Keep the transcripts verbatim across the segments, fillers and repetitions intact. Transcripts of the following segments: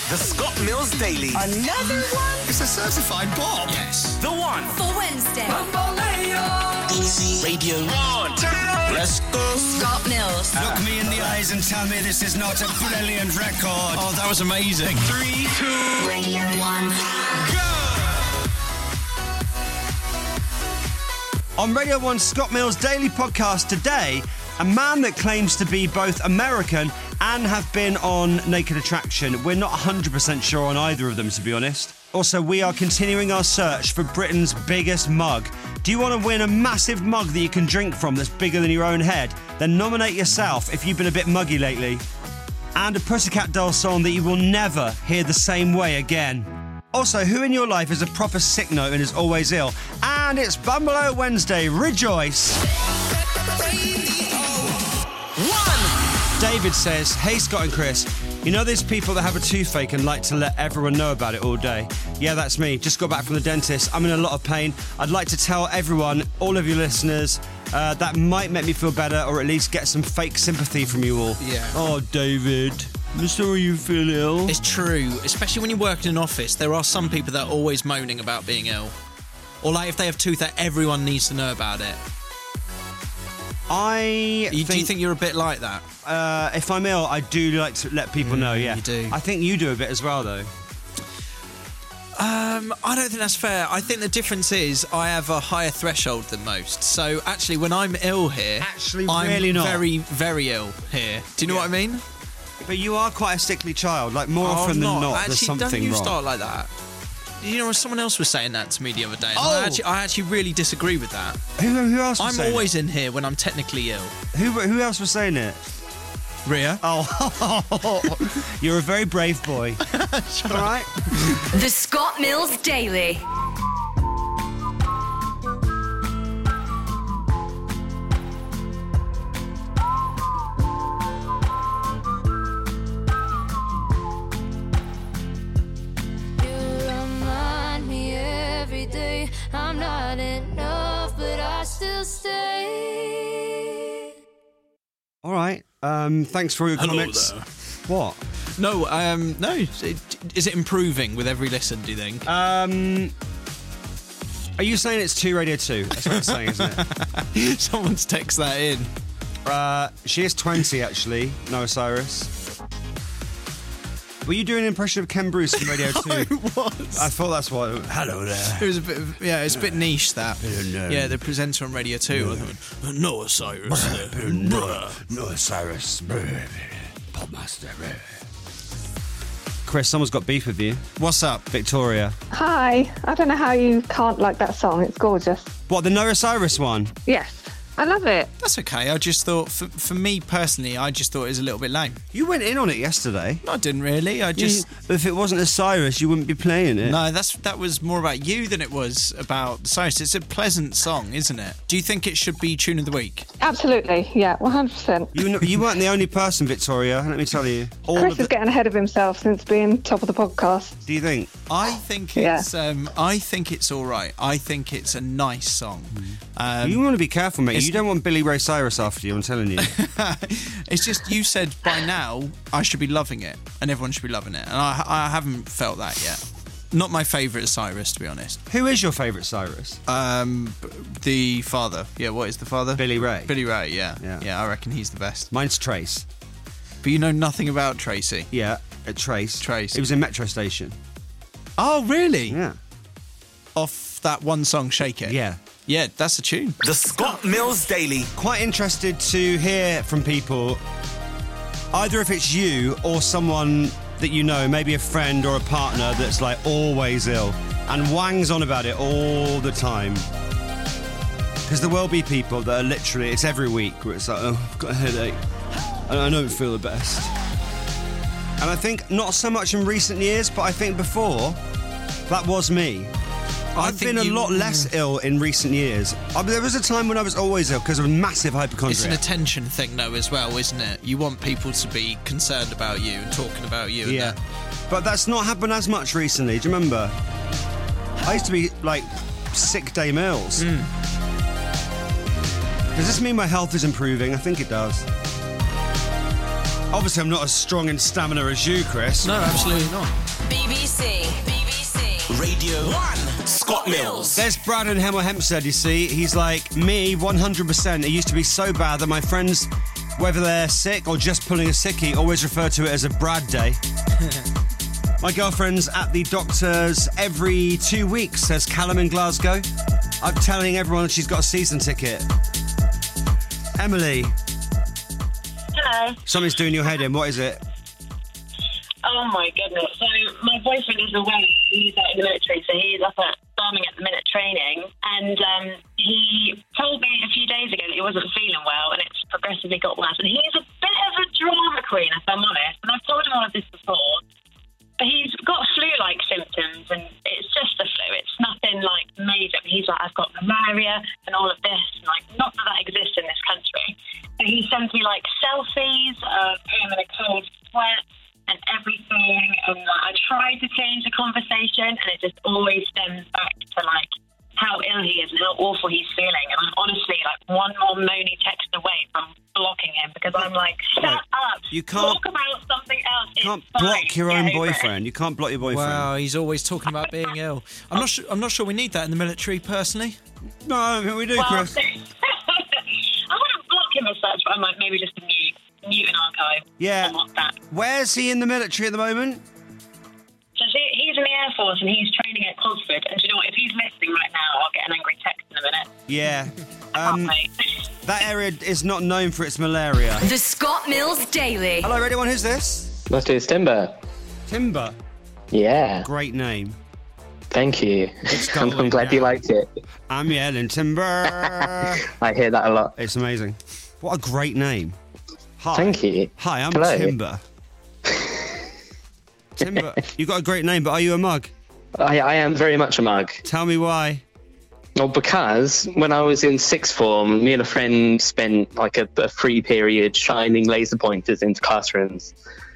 The Scott Mills Daily. Another one? It's a certified bop. Yes. The one. For Wednesday. Easy Radio One. Let's go. Scott Mills. Look me in the eyes and tell me this is not a brilliant record. Oh, that was amazing. Three, two, Radio One. go! On Radio one's Scott Mills Daily Podcast today, a man that claims to be both American and have been on Naked Attraction. We're not one hundred percent sure on either of them, to be honest. Also, we are continuing our search for Britain's biggest mug. Do you want to win a massive mug that you can drink from that's bigger than your own head? Then nominate yourself if you've been a bit muggy lately. And a Pussycat Dolls song that you will never hear the same way again. Also, who in your life is a proper sick note and is always ill? And it's Bumble Wednesday. Rejoice! David says, hey Scott and Chris, you know there's people that have a toothache and like to let everyone know about it all day? Yeah, that's me. Just got back from the dentist. I'm in a lot of pain. I'd like to tell everyone, all of your listeners, uh, that might make me feel better or at least get some fake sympathy from you all. Yeah. Oh, David, I'm sorry you feel ill. It's true, especially when you work in an office. There are some people that are always moaning about being ill. Or like if they have toothache, everyone needs to know about it. I You, think, do you think you're a bit like that? uh, if I'm ill, I do like to let people know, yeah. you do. I think you do a bit as well, though. Um, I don't think that's fair. I think the difference is I have a higher threshold than most. So actually, when I'm ill here, Actually, I'm really not. very, very ill here. Do you know Yeah. what I mean? But you are quite a sickly child. Like, more Oh, often I'm than not. not, Actually, there's something don't you wrong. start like that. You know, someone else was saying that to me the other day. and Oh! I, actually, I actually really disagree with that. Who, who else was I'm saying always in here when I'm technically ill. it? Who, who else was saying it? Rhea? Oh, you're a very brave boy. All right? The Scott Mills Daily. I'm not enough, but I still stay. All right. Um, thanks for your Hello comments. there. What? No, um, no. Is it, is it improving with every listen, do you think? Um, are you saying it's two Radio two? That's what it's saying, isn't it? Someone's text that in. Uh, she is twenty, actually, Noah Cyrus. Were you doing an impression of Ken Bruce from Radio two? I was. I thought that's what... Hello there. It was a bit of, yeah, it's a bit niche, that. no. Yeah, the presenter on Radio two. I thought, Noah Cyrus. there. Noah Cyrus. Popmaster. Chris, someone's got beef with you. What's up? Victoria. Hi. I don't know how you can't like that song. It's gorgeous. What, the Noah Cyrus one? Yes. I love it. That's okay. I just thought, for, for me personally, I just thought it was a little bit lame. You went in on it yesterday. No, I didn't really. I just... You- if it wasn't a Cyrus, you wouldn't be playing it. No, that's that was more about you than it was about Cyrus. It's a pleasant song, isn't it? Do you think it should be Tune of the Week? Absolutely. Yeah, one hundred percent. You, kn- you weren't the only person, Victoria, let me tell you. All Chris of is the- getting ahead of himself since being top of the podcast. Do you think? I think Yeah. it's um, I think it's all right. I think it's a nice song. Um, You want to be careful, mate. it's- You don't want Billy Ray Cyrus after you, I'm telling you. It's just you said by now I should be loving it and everyone should be loving it, and I, I haven't felt that yet. Not my favourite Cyrus, to be honest. Who is your favourite Cyrus? Um, b- the father. Yeah, what is the father? Billy Ray. Billy Ray. Yeah. Yeah. Yeah, I reckon he's the best. Mine's Trace. But you know nothing about Tracy. Yeah, at Trace. Trace. It was in Metro Station. Oh, really? Yeah. Off that one song, Shake It. Yeah. Yeah, that's a tune. The Scott Mills Daily. Quite interested to hear from people, either if it's you or someone that you know, maybe a friend or a partner that's like always ill and wangs on about it all the time. Because there will be people that are literally, it's every week where it's like, oh, I've got a headache and I don't feel the best. And I think not so much in recent years, but I think before, that was me. I I've think been a you- lot less ill in recent years. I mean, there was a time when I was always ill because of massive hypochondria. It's an attention thing, though, as well, isn't it? You want people to be concerned about you and talking about you. Yeah. And that. But that's not happened as much recently. Do you remember? I used to be, like, sick day meals. Mm. Does this mean my health is improving? I think it does. Obviously, I'm not as strong in stamina as you, Chris. No, absolutely not. B B C. B B C. Radio one. Scott Mills. There's Brad in Hemel Hempstead, you see. He's like, me, one hundred percent. It used to be so bad that my friends, whether they're sick or just pulling a sickie, always refer to it as a Brad day. My girlfriend's at the doctor's every two weeks, says Callum in Glasgow. I'm telling everyone she's got a season ticket. Emily. Hello. Something's doing your head in. What is it? Oh my goodness. So my boyfriend is away. He's out in the military, so he's up at Birmingham at the minute training. And um, he told me a few days ago that he wasn't feeling well, and it's progressively got worse. And he's a bit of a drama queen, if I'm honest. And I've told him all of this before. But he's got flu-like symptoms, and it's just a flu. It's nothing like major. But he's like, I've got malaria and all of this. And, like, not that that exists in this country. But he sends me like selfies of him in a cold sweat and everything. And like, I tried to change the conversation, and it just always stems back to like how ill he is and how awful he's feeling. And I'm honestly like one more moany text away from blocking him, because I'm like, shut Right. up. You can't- talk about something else. You can't It's block fine. your Get own over it. boyfriend. You can't block your boyfriend. Wow, he's always talking about being ill. I'm not sure. I'm not sure we need that in the military, personally. No, I mean, we do, Well, Chris. I wouldn't block him as such, but I might maybe just mute, mute an archive Yeah. on WhatsApp. Where's he in the military at the moment? So see, he's in the Air Force and he's training at Cosford. And do you know what? If he's listening right now, I'll get an angry text in a minute. Yeah. Can't Um, wait. that area is not known for its malaria. The Scott Mills Daily. Hello, everyone. Who's this? Must do Timber. Timber. Yeah, Great name. thank you. It's I'm, going I'm glad down. you liked it. I'm yelling Timber. I hear that a lot. It's amazing. What a great name. Hi. Thank you. Hi, I'm Hello. Timber. Timber. You got a great name, but are you a mug? I, I am very much a mug. Tell me why. Well, because when I was in sixth form, me and a friend spent like a, a free period shining laser pointers into classrooms,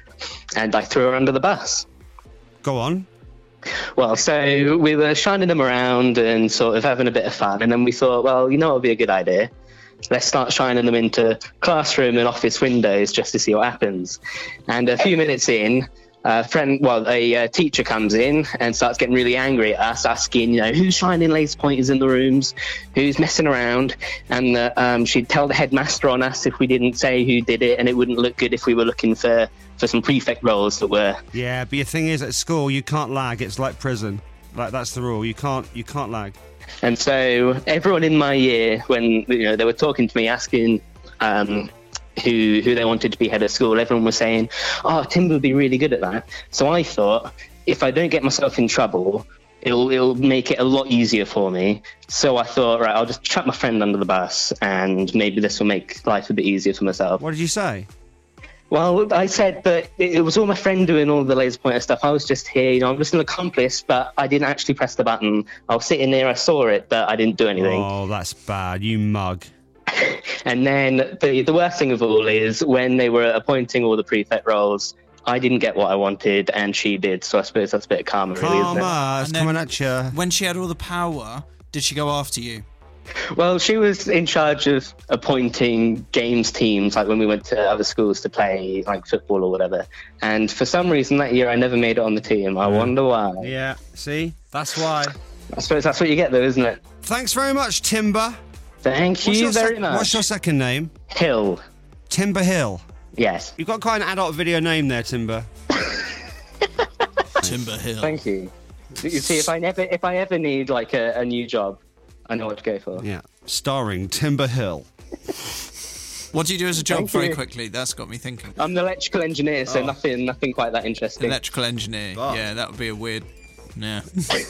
and I threw her under the bus. Go on. Well, so we were shining them around and sort of having a bit of fun, and then we thought, well, you know what would be a good idea? Let's start shining them into classroom and office windows just to see what happens. And a few minutes in, a friend, well, a uh, teacher comes in and starts getting really angry at us, asking, you know, who's shining laser pointers in the rooms, who's messing around, and uh, um, she'd tell the headmaster on us if we didn't say who did it, and it wouldn't look good if we were looking for, for some prefect roles that were. Yeah, but your thing is, at school, you can't lag. It's like prison. Like, that's the rule. You can't, you can't lag. And so everyone in my year, when you know they were talking to me, asking um, who who they wanted to be head of school, everyone was saying, "Oh, Timber would be really good at that." So I thought, if I don't get myself in trouble, it'll it'll make it a lot easier for me. So I thought, right, I'll just chuck my friend under the bus, and maybe this will make life a bit easier for myself. What did you say? Well, I said that it it was all my friend doing all the laser pointer stuff. I was just here, you know, I'm just an accomplice, but I didn't actually press the button. I was sitting there, I saw it, but I didn't do anything. Oh, that's bad. You mug. And then the, the worst thing of all is when they were appointing all the prefect roles, I didn't get what I wanted, and she did. So I suppose that's a bit of karma, really, isn't it? Karma, it's And then- coming at you. When she had all the power, did she go after you? Well, she was in charge of appointing games teams, like when we went to other schools to play, like football or whatever. And for some reason that year, I never made it on the team. I wonder why. Yeah, see? That's why. I suppose that's what you get, though, isn't it? Thanks very much, Timber. Thank What's you your very sec- much. What's your second name? Hill. Timber Hill. Yes. You've got quite an adult video name there, Timber. Timber Hill. Thank you. You see, if I never, if I ever need like a, a new job, I know what to go for. Yeah. Starring Timber Hill. What do you do as a job? Thank Very you. quickly. That's got me thinking. I'm an electrical engineer, so Oh. nothing, nothing quite that interesting. Electrical engineer. Oh. Yeah, that would be a weird. Yeah.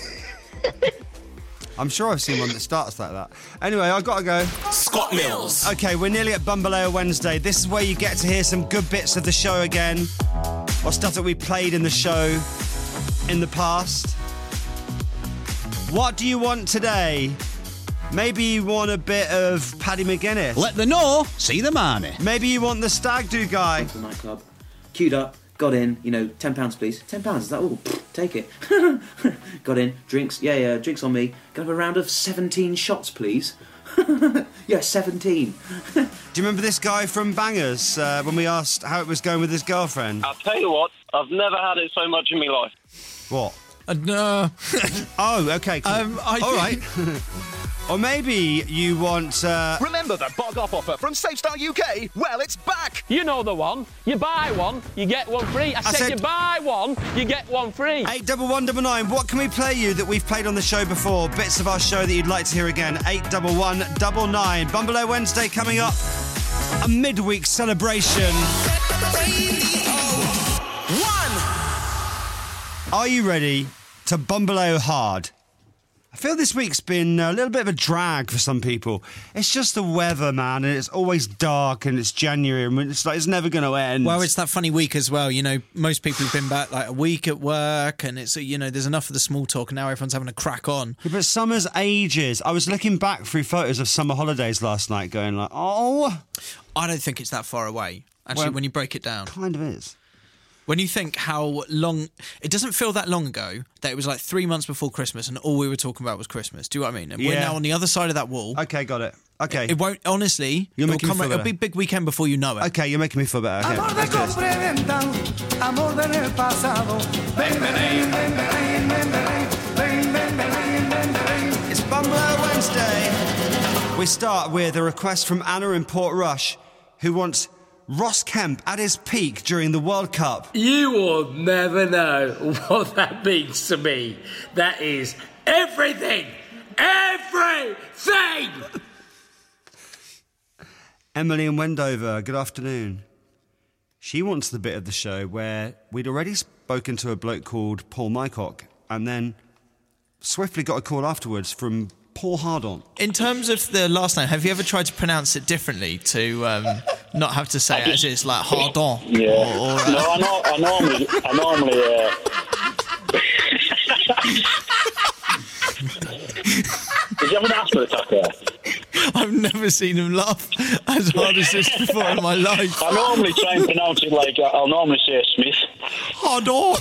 I'm sure I've seen one that starts like that. Anyway, I've got to go. Scott Mills. Okay, we're nearly at Bumbaleo Wednesday. This is where you get to hear some good bits of the show again, or stuff that we played in the show in the past. What do you want today? Maybe you want a bit of Paddy McGuinness. Let the know, see the money. Maybe you want the Stag Do guy. To the nightclub, queued up, got in, you know, ten pounds please. ten pounds, is that all? Pfft, take it. Got in, drinks, yeah, yeah, drinks on me. Can I have a round of seventeen shots, please? Yeah, seventeen. Do you remember this guy from Bangers uh, when we asked how it was going with his girlfriend? I'll tell you what, I've never had it so much in my life. What? Uh, no. Oh, okay, cool. Um, I All think- right. Or maybe you want... Uh... Remember the bog off offer from SafeStar U K? Well, it's back. You know the one. You buy one, you get one free. I, I said, said- you buy one, you get one free. eight double one double nine. What can we play you that we've played on the show before? Bits of our show that you'd like to hear again. eight double one double nine. Bumble Wednesday coming up. A midweek celebration. One. Are you ready to bumble hard? I feel this week's been a little bit of a drag for some people. It's just the weather, man, and it's always dark, and it's January, and it's like it's never going to end. Well, it's that funny week as well. You know, most people have been back like a week at work, and it's, you know, there's enough of the small talk, and now everyone's having a crack on. Yeah, but summer's ages. I was looking back through photos of summer holidays last night, going like, oh, I don't think it's that far away. Actually, Well, when you break it down, kind of is. when you think how long, it doesn't feel that long ago that it was like three months before Christmas, and all we were talking about was Christmas. Do you know what I mean? And we're Yeah. now on the other side of that wall. Okay, got it. Okay. It won't, honestly, You're it'll, making me come, feel it'll better. be a big weekend before you know it. Okay, you're making me feel better. Okay, let's do this. It's Bumble Wednesday. We start with a request from Anna in Portrush, who wants Ross Kemp at his peak during the World Cup. You will never know what that means to me. That is everything. Everything! Emily in Wendover, good afternoon. She wants the bit of the show where we'd already spoken to a bloke called Paul Mycock and then swiftly got a call afterwards from Paul Hardon. In terms of the last name, have you ever tried to pronounce it differently to um, not have to say it as it's like Hardon? Yeah. Or, or, uh, No, I, know, I normally... I normally uh... Did you have an asthma attack there? I've never seen him laugh as hard as this before in my life. I normally try and pronounce it like... I'll normally say Smith. Hardon!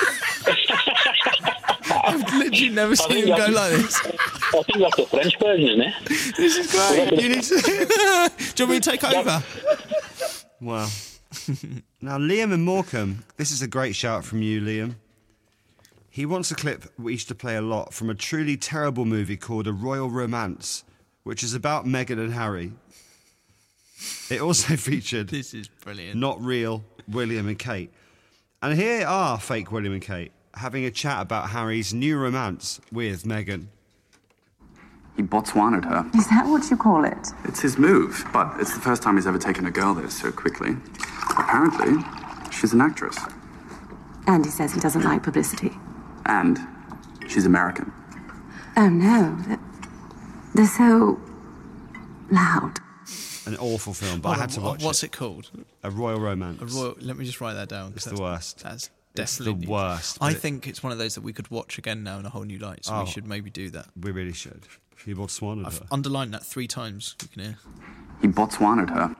I've literally never seen him go that's- like this. I think that's the French version, isn't it? This is great. You need to... Do you want me to take over? Wow. Now, Liam in Morecambe, this is a great shout from you, Liam. He wants a clip we used to play a lot from a truly terrible movie called A Royal Romance, which is about Meghan and Harry. It also featured This is brilliant. not real William and Kate. And here are fake William and Kate having a chat about Harry's new romance with Meghan. He Botswana'd her. Is that what you call it? It's his move, but it's the first time he's ever taken a girl there so quickly. Apparently, she's an actress. And he says he doesn't like publicity. And she's American. Oh no, they're, they're so loud. An awful film, but I had to watch What's it. it called? A Royal Romance. A royal, let me just write that down. 'cause It's the that's- worst. That's It's the definitely worst. I but it- think it's one of those that we could watch again now in a whole new light. So Oh. we should maybe do that. We really should. He Botswana'd I've her. underlined that three times. You can hear. He Botswana'd her.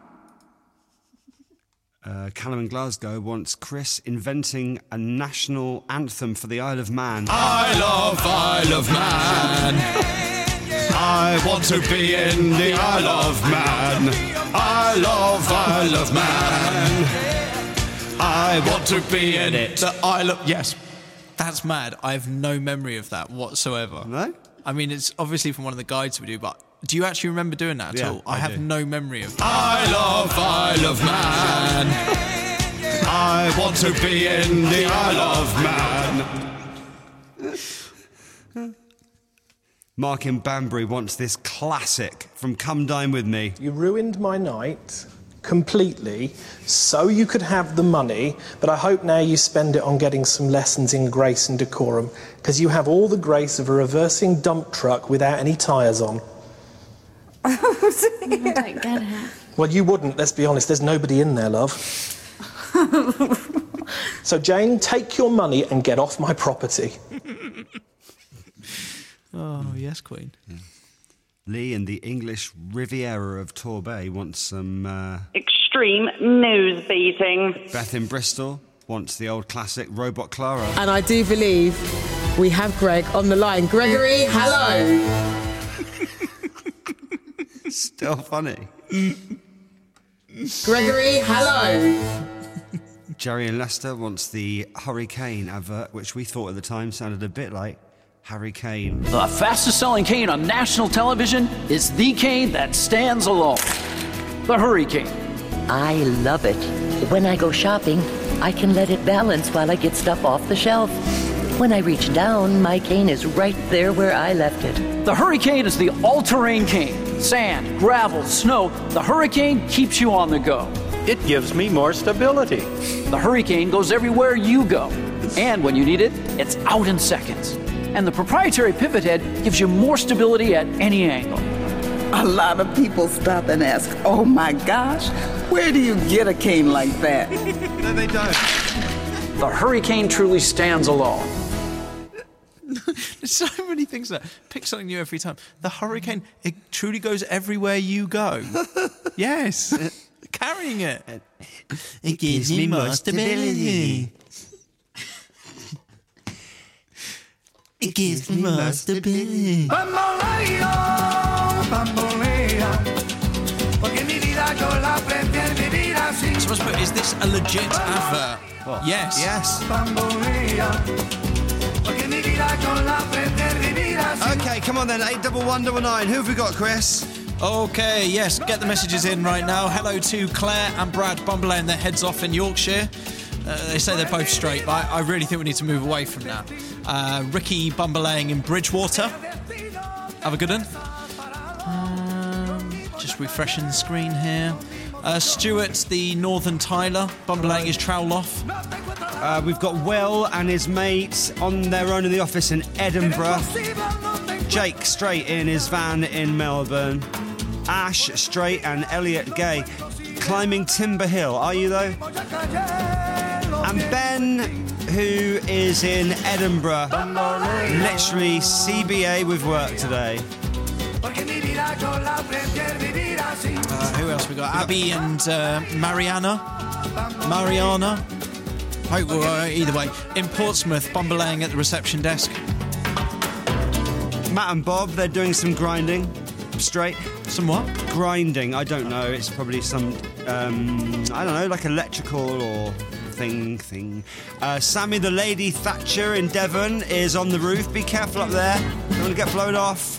Uh, Callum in Glasgow wants Chris inventing a national anthem for the Isle of Man. I love Isle of Man. I want to be in the Isle of Man. I love Isle of Man. I want to be in it. The Isle of... Yes. That's mad. I have no memory of that whatsoever. No? I mean, it's obviously from one of the guides we do, but do you actually remember doing that at Yeah, all? I, I have do. no memory of that. I love Isle of Man. I want to be in the Isle of Man. Mark in Banbury wants this classic from Come Dine With Me. You ruined my night completely so you could have the money, but I hope now you spend it on getting some lessons in grace and decorum, because you have all the grace of a reversing dump truck without any tyres on. I don't get it. Well, you wouldn't, let's be honest, there's nobody in there, love. So, Jane, take your money and get off my property. Oh, yes, Queen. Yeah. Lee in the English Riviera of Torbay wants some... Uh, Extreme nose beating. Beth in Bristol wants the old classic Robot Clara. And I do believe we have Greg on the line. Gregory, hello. Still funny. Gregory, hello. Jerry in Leicester wants the Hurricane advert, which we thought at the time sounded a bit like Harry Kane. The fastest selling cane on national television is the cane that stands alone. The Hurricane. I love it. When I go shopping, I can let it balance while I get stuff off the shelf. When I reach down, my cane is right there where I left it. The Hurricane is the all-terrain cane. Sand, gravel, snow. The Hurricane keeps you on the go. It gives me more stability. The Hurricane goes everywhere you go. And when you need it, it's out in seconds. And the proprietary pivot head gives you more stability at any angle. A lot of people stop and ask, oh my gosh, where do you get a cane like that? No, they don't. The Hurricane truly stands alone. There's so many things that pick something new every time. The Hurricane, it truly goes everywhere you go. Yes. Carrying it. It gives me more stability. It gives me more stability. So, but is this a legit advert? What? Yes. Yes. Okay, come on then. Eight double one double nine. Who have we got, Chris? Okay, yes, get the messages in right now. Hello to Claire and Brad Bumbler and their heads off in Yorkshire. Uh, they say they're both straight, but I, I really think we need to move away from that. Uh, Ricky Bumberlaying in Bridgewater. Have a good one. Um, just refreshing the screen here. Uh, Stuart, the Northern Tyler, Bumberlaying his trowel off. Uh, we've got Will and his mate on their own in the office in Edinburgh. Jake straight in his van in Melbourne. Ash straight and Elliot Gay climbing Timber Hill. Are you though? And Ben, who is in Edinburgh, literally C B A with work today. Uh, who else we got? Abby and uh, Mariana. Mariana. Hope we're uh, either way. In Portsmouth, Bumberlaying at the reception desk. Matt and Bob, they're doing some grinding. Straight. Some what? Grinding. I don't know. It's probably some, um, I don't know, like electrical or thing, thing. Uh, Sammy the Lady Thatcher in Devon is on the roof. Be careful up there. Don't want to get blown off.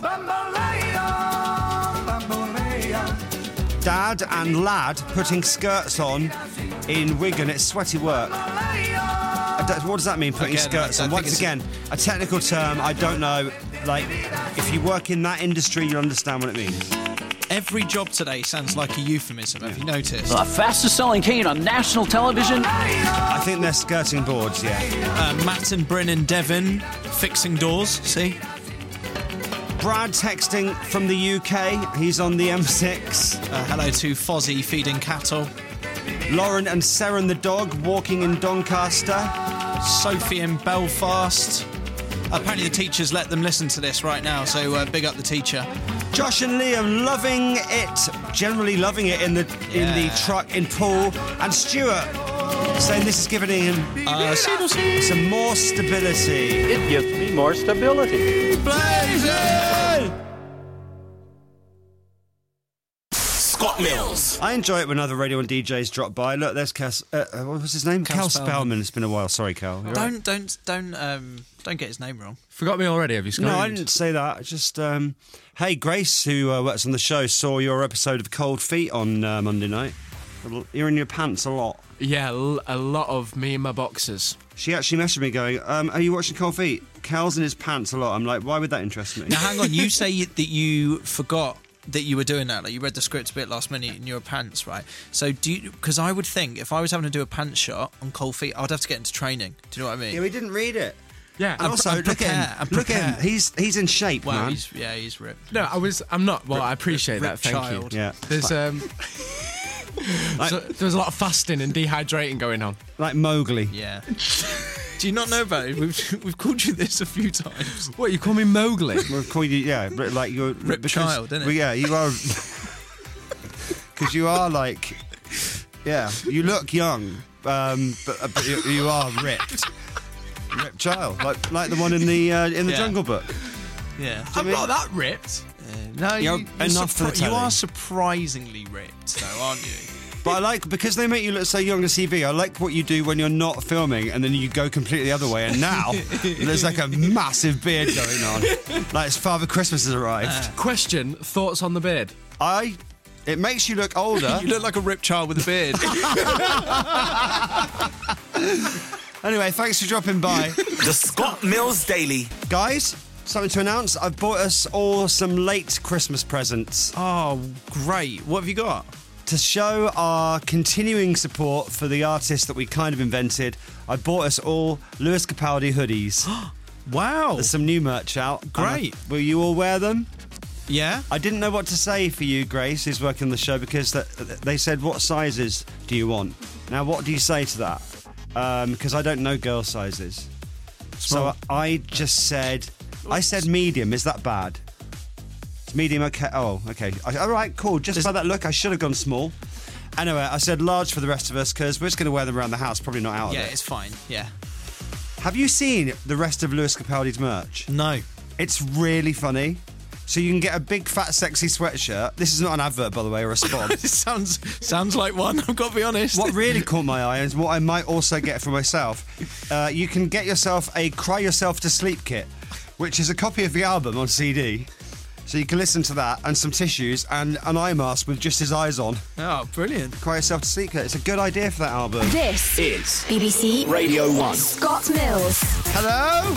Dad and Lad putting skirts on in Wigan. It's sweaty work. What does that mean, putting again, skirts on? Once again, a technical term, I don't know. Like, if you work in that industry, you'll understand what it means. Every job today sounds like a euphemism, have you noticed? The fastest selling cane on national television. I think they're skirting boards, yeah. Uh, Matt and Bryn in Devon fixing doors, see? Brad texting from the U K. He's on the M six. Uh, hello to Fozzie feeding cattle. Lauren and Seren the dog walking in Doncaster. Sophie in Belfast. Apparently the teachers let them listen to this right now, so uh, big up the teacher. Josh and Liam loving it, generally loving it in the yeah. in the truck in Poole. And Stuart saying this is giving him uh, some more stability. It gives me more stability. Blazing! Scott Mills. I enjoy it when other radio and D Js drop by. Look, there's Cal. Uh, what was his name? Cal, Cal Spellman. Spellman. It's been a while. Sorry, Cal. You're don't, right. don't, don't, um, don't get his name wrong. Forgot me already? Have you? Scott? No, I didn't say that. Just, um, hey, Grace, who uh, works on the show, saw your episode of Cold Feet on uh, Monday night. You're in your pants a lot. Yeah, a lot of me in my boxers. She actually messaged me going, um, are you watching Cold Feet? Cal's in his pants a lot. I'm like, why would that interest me? Now, hang on. You say that you forgot that you were doing that, like you read the script a bit last minute in your pants, right? So do you, because I would think if I was having to do a pants shot on Cold Feet, I'd have to get into training. Do you know what I mean? Yeah, we didn't read it. Yeah, and also I'm look at him. Look at him. He's he's in shape, well, man. He's, yeah, he's ripped. No, I was. I'm not. Well, Rip, I appreciate rip, that. Thank child. you. Yeah. There's um. so, there's a lot of fasting and dehydrating going on. Like Mowgli. Yeah. Do you not know about it? We've, we've called you this a few times. What, you call me Mowgli? We've called you, yeah, but like you're ripped child, isn't it? Well, yeah, you are. Because you are like, yeah, you look young, um, but, uh, but you, you are ripped, ripped child, like like the one in the uh, in the yeah. Jungle Book. Yeah, I'm not that ripped. No, You're you, you're enough for the surpri- you telly. are surprisingly ripped, though, aren't you? But I like, because they make you look so young on T V, I like what you do when you're not filming and then you go completely the other way. And now there's like a massive beard going on. Like it's Father Christmas has arrived. Uh, question, thoughts on the beard? I... It makes you look older. You look like a ripped child with a beard. Anyway, thanks for dropping by. The Scott Mills Daily. Guys, something to announce. I've bought us all some late Christmas presents. Oh, great. What have you got? To show our continuing support for the artist that we kind of invented, I bought us all Lewis Capaldi hoodies. Wow. There's some new merch out. Great. Uh, will you all wear them? Yeah. I didn't know what to say for you, Grace, who's working the show, because th- they said, what sizes do you want? Now, what do you say to that? Because um, I don't know girl sizes. Small. So I just said, I said medium. Is that bad? It's medium, okay. Oh, okay. I, all right, cool. Just There's- by that look, I should have gone small. Anyway, I said large for the rest of us because we're just going to wear them around the house, probably not out Yeah, of it. it's fine. Yeah. Have you seen the rest of Lewis Capaldi's merch? No. It's really funny. So you can get a big, fat, sexy sweatshirt. This is not an advert, by the way, or a spot. It sounds sounds like one, I've got to be honest. What really caught my eye is what I might also get for myself. Uh, you can get yourself a Cry Yourself to Sleep kit, which is a copy of the album on C D. So you can listen to that, and some tissues, and an eye mask with just his eyes on. Oh, brilliant. Cry Yourself to Sleep kit. It's a good idea for that album. This is B B C Radio one. Scott Mills. Hello?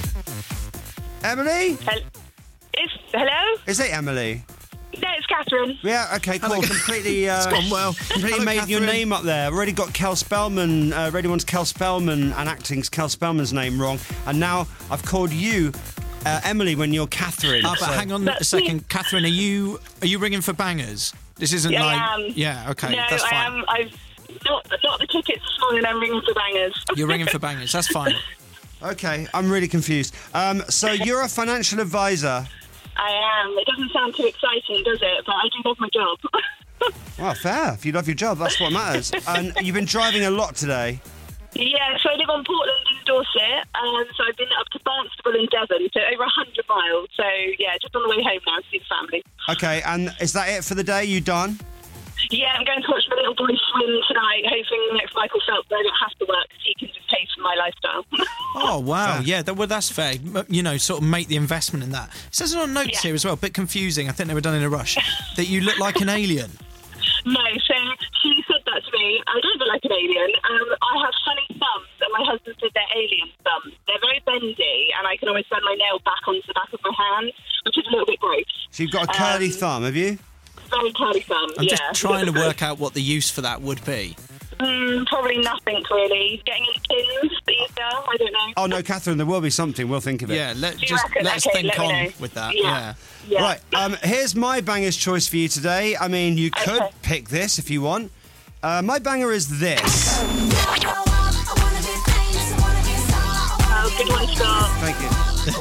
Emily? Hel- Is, hello? Is it Emily? No, it's Catherine. Yeah, okay, cool. Completely, uh, It's gone well. completely Hello, made your Catherine. name up there. Already got Kel Spellman, uh, Radio one's Kel Spellman, and acting's Kel Spellman's name wrong. And now I've called you uh, Emily when you're Catherine. Ah, but so- hang on a second, Catherine. Are you are you ringing for bangers? This isn't Yeah, like. I am. Yeah. Okay. no, that's I fine. am. I've got, got the tickets this morning. I'm ringing for bangers. You're ringing for bangers. That's fine. Okay, I'm really confused. Um, so you're a financial advisor. I am. It doesn't sound too exciting, does it? But I do love my job. Well, fair. If you love your job, that's what matters. And you've been driving a lot today. Yeah, so I live on Portland in Dorset, um, so I've been up to Barnstable in Devon, so over one hundred miles. So, yeah, just on the way home now to see the family. Okay, and is that it for the day? You done? Yeah, I'm going to watch my little boy swim tonight, hoping next Michael Phelps I don't have to work because he can just pay for my lifestyle. Oh wow, yeah, that, well that's fair. M- You know, sort of make the investment in that. It says it on notes Yeah. here as well. A bit confusing. I think they were done in a rush. That you look like an alien. No, so she said that to me. I don't look like an alien. Um, I have funny thumbs, and my husband said they're alien thumbs. They're very bendy, and I can always bend my nail back onto the back of my hand, which is a little bit gross. So you've got a curly Um, thumb, have you? Very curly thumb, I'm yeah. just trying to work out what the use for that would be. Mm, probably nothing, really. Getting in pins these days, I don't know. Oh, no, Catherine, there will be something. We'll think of it. Yeah, let Do you just reckon? let us Okay, think let me on know. with that. Yeah. Yeah. Yeah. Right, um, here's my banger's choice for you today. I mean, you could Okay. pick this if you want. Uh, my banger is this. Oh, good one, Scott. Thank you.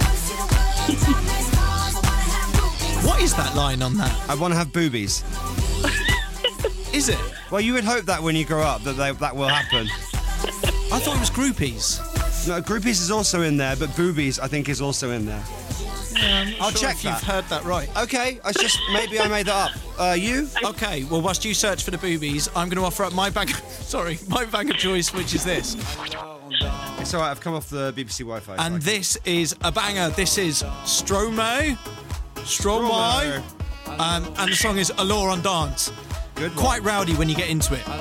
What is that line on that? I want to have boobies. Is it? Well, you would hope that when you grow up that they, that will happen. I thought it was groupies. No, groupies is also in there, but boobies I think is also in there. I'll Sure check if that. you've heard that right. Okay, I just maybe I made that up. Uh, you? Okay, well, whilst you search for the boobies, I'm going to offer up my bag. Sorry, my bag of choice, which is this. It's all right. I've come off the B B C Wi-Fi. And this is a banger. This is Stromae. Stromae. Um, and the song is Allure on Dance. Good. Quite rowdy when you get into it.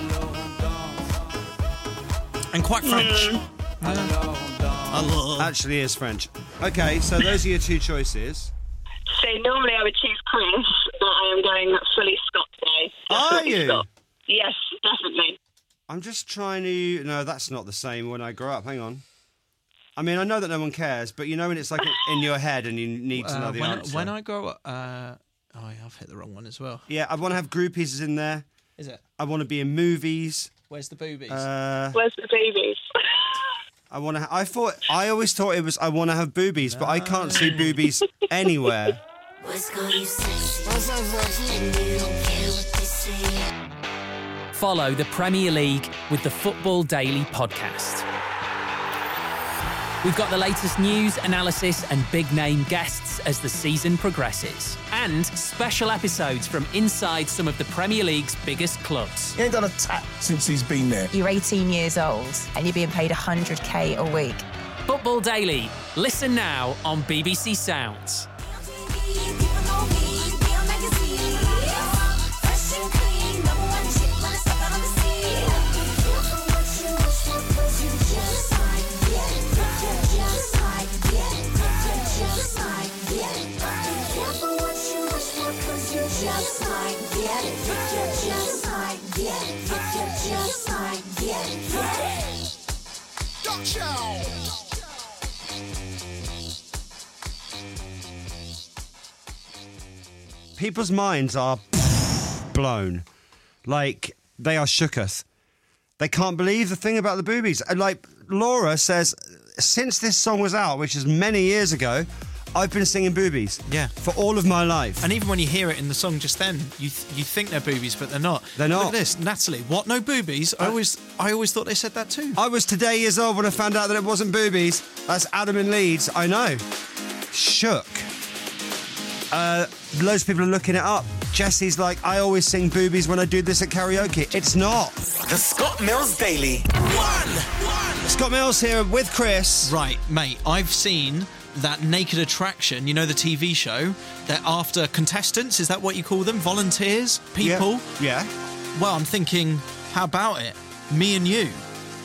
And quite French. Allure. Actually is French. Okay, so those are your two choices. So normally I would choose Chris, but I am going fully Scott today. Are Definitely you? Scott. Yes, definitely. I'm just trying to... No, that's not the same when I grow up. Hang on. I mean, I know that no one cares, but you know when it's like in your head and you need to know Uh, the when, answer. when I grow up... Uh, oh, yeah, I've hit the wrong one as well. Yeah, I want to have groupies in there. Is it? I want to be in movies. Where's the boobies? Uh, Where's the babies? I want to. Ha- I thought. I always thought it was. I want to have boobies, but I can't see boobies anywhere. Follow the Premier League with the Football Daily podcast. We've got the latest news, analysis and big-name guests as the season progresses. And special episodes from inside some of the Premier League's biggest clubs. He ain't done a tap since he's been there. You're eighteen years old and you're being paid one hundred k a week. Football Daily. Listen now on B B C Sounds. People's minds are blown. Like, they are shooketh. They can't believe the thing about the boobies. And like, Laura says, since this song was out, which is many years ago, I've been singing boobies. Yeah. For all of my life. And even when you hear it in the song just then, you th- you think they're boobies, but they're not. They're not. Look at this, Natalie. What? No boobies? I always, I always thought they said that too. I was today years old when I found out that it wasn't boobies. That's Adam in Leeds. I know. Shook. Uh, loads of people are looking it up. Jesse's like, I always sing boobies when I do this at karaoke. It's not. The Scott Mills Daily. One. One. Scott Mills here with Chris. Right, mate. I've seen that Naked Attraction, you know, the T V show, they're after contestants, is that what you call them? Volunteers? People? Yeah. yeah. Well, I'm thinking, how about it? Me and you.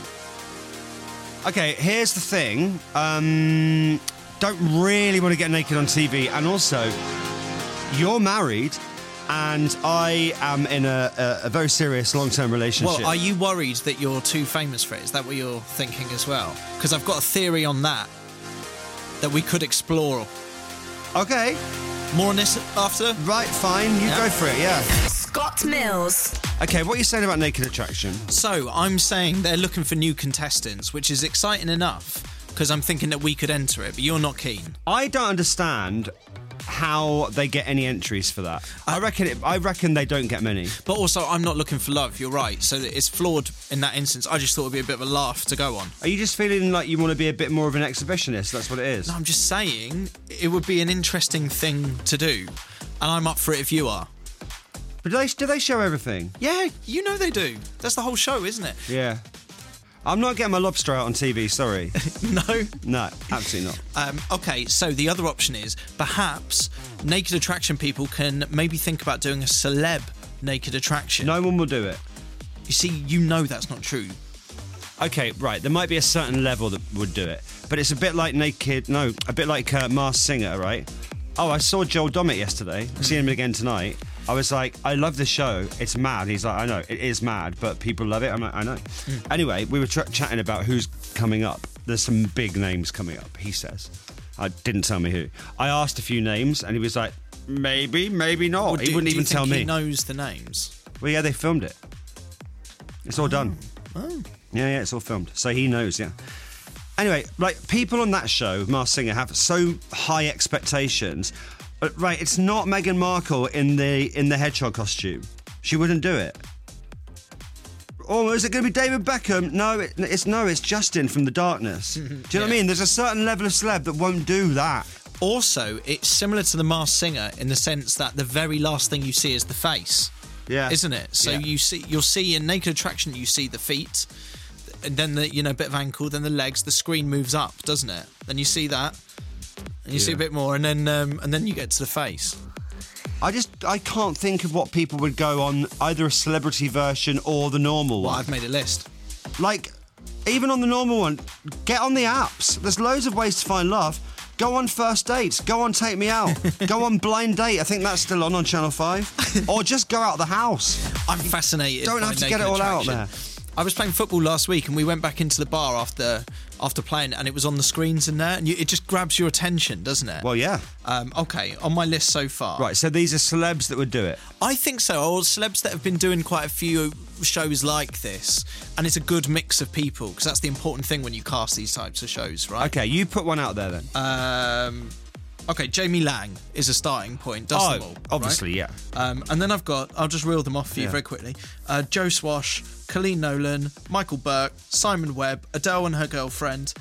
Okay, here's the thing. Um, don't really want to get naked on T V. And also, you're married and I am in a, a, a very serious long-term relationship. Well, are you worried that you're too famous for it? Is that what you're thinking as well? Because I've got a theory on that. That we could explore. Okay. More on this after? Right, fine. You yeah. go for it, yeah. Scott Mills. Okay, what are you saying about Naked Attraction? So, I'm saying they're looking for new contestants, which is exciting enough, because I'm thinking that we could enter it, but you're not keen. I don't understand how they get any entries for that. I reckon it, I reckon they don't get many. But also, I'm not looking for love, you're right. So it's flawed in that instance. I just thought it would be a bit of a laugh to go on. Are you just feeling like you want to be a bit more of an exhibitionist? That's what it is? No, I'm just saying it would be an interesting thing to do. And I'm up for it if you are. But do they, do they show everything? Yeah, you know they do. That's the whole show, isn't it? Yeah. I'm not getting my lobster out on T V, sorry. No? No, absolutely not. Um, okay, so the other option is perhaps Naked Attraction people can maybe think about doing a celeb Naked Attraction. No one will do it. You see, you know that's not true. Okay, right, there might be a certain level that would do it. But it's a bit like Naked... No, a bit like uh, Masked Singer, right? Oh, I saw Joel Dommett yesterday. Mm. Seeing him again tonight. I was like, I love this show. It's mad. He's like, I know, it is mad, but people love it. I'm like, I know. Mm. Anyway, we were tr- chatting about who's coming up. There's some big names coming up, he says. I didn't tell me who. I asked a few names, and he was like, maybe, maybe not. Well, he do, wouldn't do even you think tell me. He knows the names. Well, yeah, they filmed it. It's all oh. done. Oh. Yeah, yeah, it's all filmed. So he knows, yeah. Anyway, like, people on that show, Masked Singer, have so high expectations. But, right, it's not Meghan Markle in the in the hedgehog costume. She wouldn't do it. Oh, is it going to be David Beckham? No, it, it's no, it's Justin from The Darkness. Do you know yeah. what I mean? There's a certain level of celeb that won't do that. Also, it's similar to The Masked Singer in the sense that the very last thing you see is the face. Yeah. Isn't it? So yeah. you see, you'll see in Naked Attraction, you see the feet, and then the, you know, bit of ankle, then the legs, the screen moves up, doesn't it? Then you see that. And you yeah. see a bit more, and then um, and then you get to the face. I just I can't think of what people would go on either a celebrity version or the normal well, one. I've made a list. Like, even on the normal one, get on the apps. There's loads of ways to find love. Go on First Dates. Go on Take Me Out. Go on Blind Date. I think that's still on on Channel five. Or just go out of the house. I'm fascinated. Don't by have to Naked get it all Attraction. out there. I was playing football last week, and we went back into the bar after after playing, and it was on the screens in there, and you, it just grabs your attention, doesn't it? Well, yeah. Um, okay, on my list so far. Right, so these are celebs that would do it? I think so, or celebs that have been doing quite a few shows like this, and it's a good mix of people, because that's the important thing when you cast these types of shows, right? Okay, you put one out there then. Um... Okay, Jamie Lang is a starting point, does oh, them all, obviously, right? yeah. Um, and then I've got, I'll just reel them off for you yeah. very quickly. Uh, Joe Swash, Colleen Nolan, Michael Burke, Simon Webb, Adele and her girlfriend,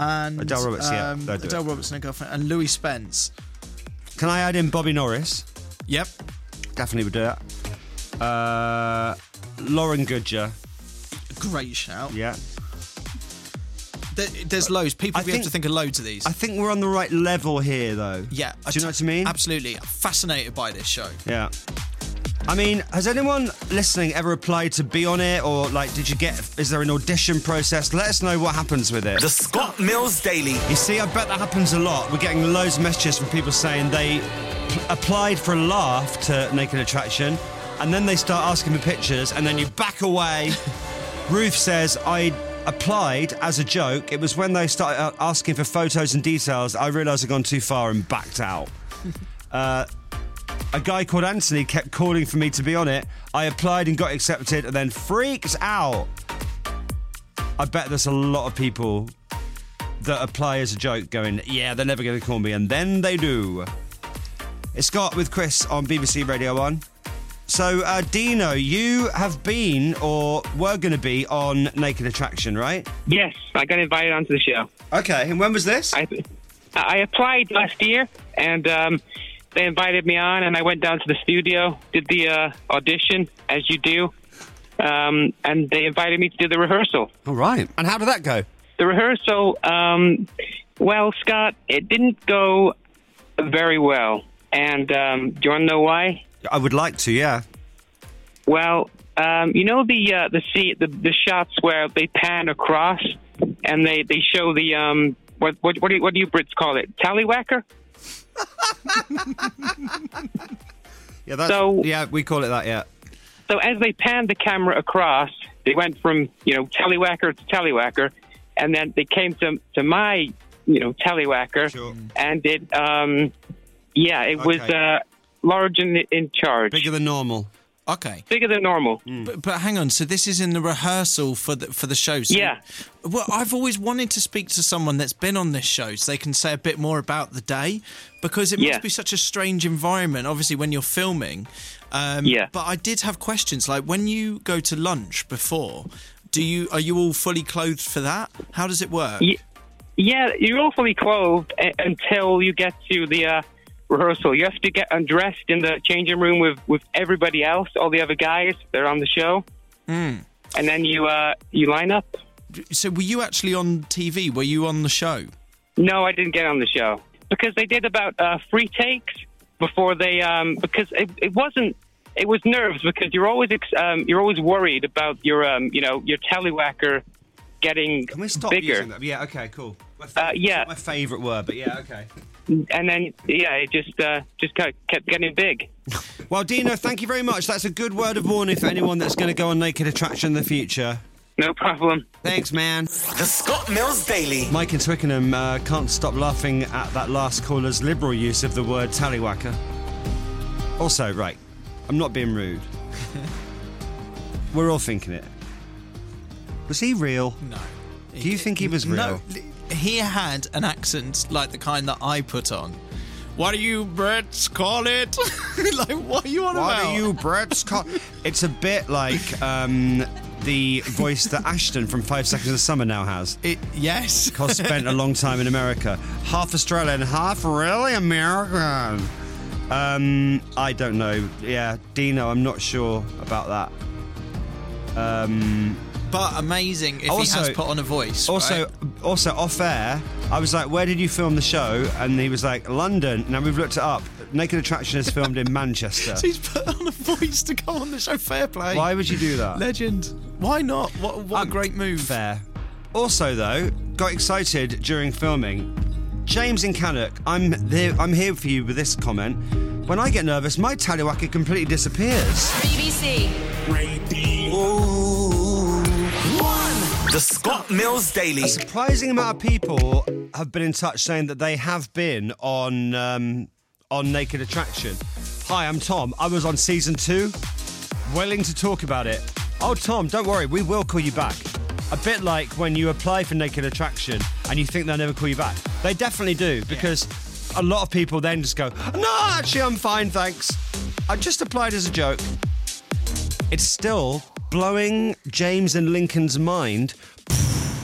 and Adele Roberts, yeah, um, they'll do Adele it. Roberts and her girlfriend, and Louis Spence. Can I add in Bobby Norris? Yep. Definitely would do that. Uh, Lauren Goodger. Great shout. Yeah. There, there's loads. People I be think- able to think of loads of these. I think we're on the right level here, though. Yeah. Do you know what I mean? Absolutely. Fascinated by this show. Yeah. I mean, has anyone listening ever applied to be on it, or like, did you get? Is there an audition process? Let us know what happens with it. The Scott Mills Daily. You see, I bet that happens a lot. We're getting loads of messages from people saying they pl- applied for a laugh to Naked Attraction, and then they start asking for pictures, and then you back away. Ruth says, I applied as a joke. It was when they started asking for photos and details I realised I'd gone too far and backed out. uh, a guy called Anthony kept calling for me to be on it. I applied and got accepted and then freaked out. I bet there's a lot of people that apply as a joke going, yeah, they're never going to call me, and then they do. It's Scott with Chris on B B C Radio one. So, uh, Dino, you have been or were going to be on Naked Attraction, right? Yes, I got invited onto the show. Okay, and when was this? I, I applied last year, and um, they invited me on, and I went down to the studio, did the uh, audition, as you do, um, and they invited me to do the rehearsal. All right. And how did that go? The rehearsal, um, well, Scott, it didn't go very well. And um, do you want to know why? I would like to, yeah. Well, um, you know the uh, the, see, the the shots where they pan across and they, they show the um what what what do, you, what do you Brits call it? Tallywhacker? Yeah, that's, So- yeah, we call it that, yeah. So as they panned the camera across, they went from, you know, Tallywhacker to Tallywhacker, and then they came to to my, you know, Tallywhacker, Sure. and it, um, yeah, it was Okay. uh, large and in charge. Bigger than normal. Okay. Bigger than normal. But, but hang on, so this is in the rehearsal for the for the show. So, Yeah. Well, I've always wanted to speak to someone that's been on this show so they can say a bit more about the day, because it must Yeah. be such a strange environment, obviously, when you're filming. Um, Yeah. But I did have questions, like when you go to lunch before, do you are you all fully clothed for that? How does it work? Ye- Yeah, you're all fully clothed a- until you get to the uh, rehearsal. You have to get undressed in the changing room with, with everybody else, all the other guys that are on the show, Mm. and then you uh, you line up. So were you actually on T V? Were you on the show? No, I didn't get on the show because they did about uh, three takes before they um, because it, it wasn't. It was nerves because you're always ex- um, you're always worried about your um, you know your Tallywhacker getting Can we stop bigger. using that? Yeah, okay, cool. My Uh, yeah, my favourite word, but yeah, okay. and then yeah, it just uh, just kept kept getting big. Well, Dino, thank you very much. That's a good word of warning for anyone that's going to go on Naked Attraction in the future. No problem. Thanks, man. The Scott Mills Daily. Mike in Twickenham uh, can't stop laughing at that last caller's liberal use of the word tallywhacker. Also, right, I'm not being rude. We're all thinking it. Was he real? No. Do you think he was real? No, he had an accent like the kind that I put on. What do you Brits call it? Like, what are you on What about? are you Brits call? It's a bit like um, the voice that Ashton from Five Seconds of Summer now has. It, yes. Because spent a long time in America. Half Australian, half really American. Um, I don't know. Yeah, Dino, I'm not sure about that. Um, But amazing if Also- he has put on a voice. also, right? also off air, I was like, "Where did you film the show?" And he was like, "London." Now we've looked it up. Naked Attraction is filmed in Manchester. So he's put on a voice to come on the show. Fair play. Why would you do that? Legend. Why not? What, what Um, a great move. Fair. Also, though, got excited during filming. James in Cannock, I'm there. I'm here for you with this comment. When I get nervous, my tallywhacker completely disappears. B B C. The Scott Mills Daily. A surprising amount of people have been in touch saying that they have been on um, on Naked Attraction. Hi, I'm Tom. I was on season two. Willing to talk about it. Oh, Tom, don't worry. We will call you back. A bit like when you apply for Naked Attraction and you think they'll never call you back. They definitely do, because a lot of people then just go, no, actually, I'm fine, thanks. I just applied as a joke. It's still blowing James and Lincoln's mind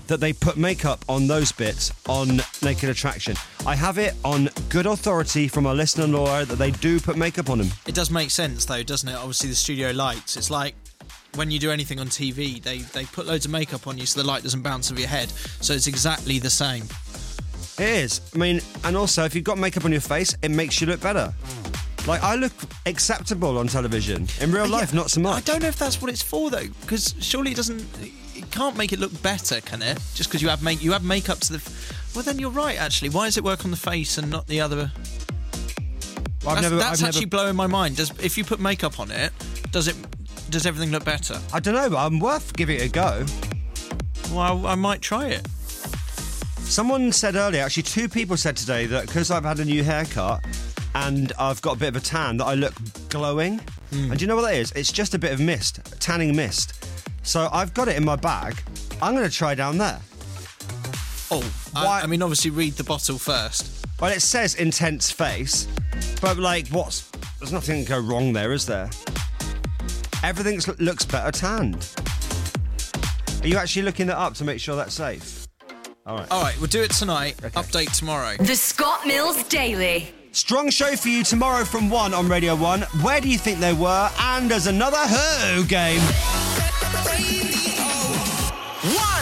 that they put makeup on those bits on Naked Attraction. I have it on good authority from our listener Laura that they do put makeup on them. It does make sense though, doesn't it? Obviously the studio lights, it's like when you do anything on T V, they, they put loads of makeup on you so the light doesn't bounce off your head. So it's exactly the same. It is. I mean, and also if you've got makeup on your face, it makes you look better. Like, I look acceptable on television. In real life, yeah, not so much. I don't know if that's what it's for, though, because surely it doesn't... It can't make it look better, can it? Just because you have make you have makeup to the... Well, then you're right, actually. Why does it work on the face and not the other... Well, I've that's never, that's I've actually never... blowing my mind. Does If you put makeup on it, does it does everything look better? I don't know, but I'm worth giving it a go. Well, I, I might try it. Someone said earlier, actually two people said today that because I've had a new haircut and I've got a bit of a tan, that I look glowing. Mm. And do you know what that is? It's just a bit of mist, tanning mist. So I've got it in my bag. I'm going to try down there. Oh, I, I mean, obviously read the bottle first. Well, it says intense face, but like, what's... There's nothing to go wrong there, is there? Everything looks better tanned. Are you actually looking that up to make sure that's safe? All right. All right, we'll do it tonight. Okay. Update tomorrow. The Scott Mills Daily. Strong show for you tomorrow from one on Radio one. Where do you think they were? And there's another Who game. One.